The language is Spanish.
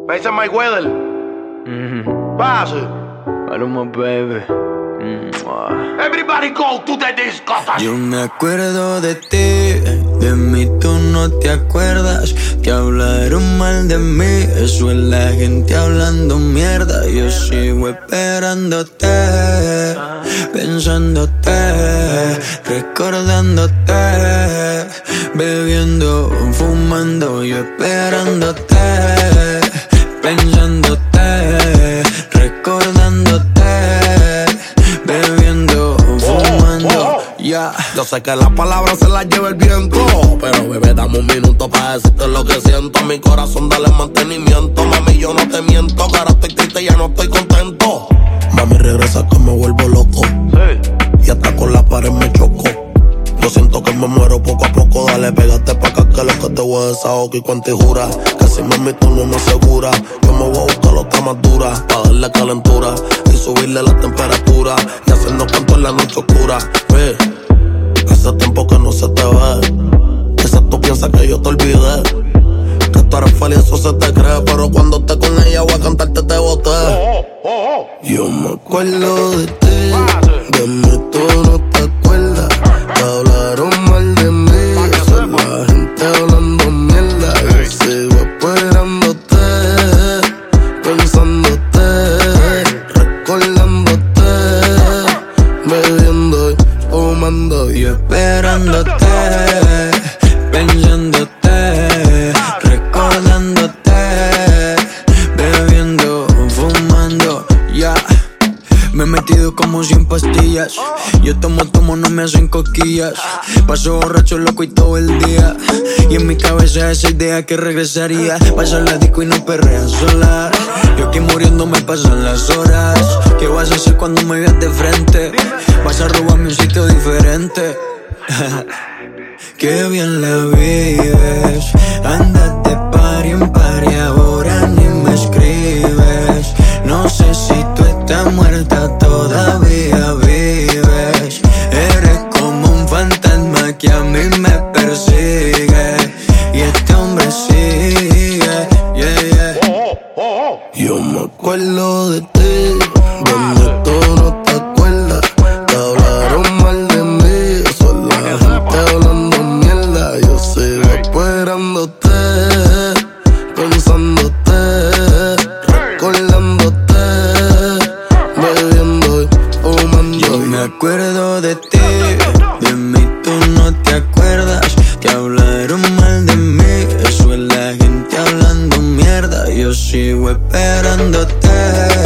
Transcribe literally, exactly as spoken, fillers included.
Ese es Mike Weather. Mm-hmm. Pase. Maluma, baby. Mm-hmm. Everybody go to the disco. Yo me acuerdo de ti, de mí tú no te acuerdas. Que hablaron mal de mí, eso es la gente hablando mierda. Yo sigo esperándote, pensándote, recordándote, bebiendo, fumando, yo esperándote, pensándote, recordándote, bebiendo, fumando, ya. Yeah. Yo sé que las palabras se las lleva el viento, pero bebé, dame un minuto para decirte lo que siento. A mi corazón dale mantenimiento. Mami, yo no te miento, que ahora estoy triste y ya no estoy contento. Mami, regresa que me vuelvo loco, Sí. y hasta con la pared me choco. Yo siento que me muero poco a poco. Dale, pégate pa' acá que lo que te voy a desahogar y cuenta y jura que si mami tú no me asegura, yo me voy a buscar otra más dura pa' darle calentura y subirle la temperatura y hacernos canto en la noche oscura. Ve, hace tiempo que no se te ve. Quizás tú piensas que yo te olvidé, que tú eres feliz, eso se te cree, pero cuando esté con ella voy a cantarte te boté. Oh, oh, oh. Yo me acuerdo de ti, de mí tú no te acuerdas. Te hablaron mal de mí, son la gente hablando mierda. Yo sigo esperándote, pensándote, recordándote, bebiendo y fumando. Yo esperándote, pensándote, recordándote, bebiendo, fumando, ya. Yeah. Me he metido como cien pastillas. Yo tomo, tomo, no me hacen cosquillas. Paso borracho, loco y todo el día. Y en mi cabeza esa idea que regresaría. Pasa la disco y no perreas sola. Yo aquí muriendo me pasan las horas. ¿Qué vas a hacer cuando me veas de frente? Vas a robarme un sitio diferente. Qué bien la vives. Andas de party en party, ahora ni me escribes. No sé si tú estás muerta, todavía vives. Eres como un fantasma que a mí me persigue. Y este hombre sigue, yeah, yeah. Oh, oh, oh. Yo me acuerdo de ti, donde tú no te acuerdas. Te hablaron mal de mí, son la gente hablando mierda. Yo sigo esperándote, pensándote, recordándote, bebiendo y fumando. Yo me acuerdo de ti, de mí tú no te acuerdas. Que hablaron mal de mí, eso es la gente hablando mierda. Yo sigo esperándote,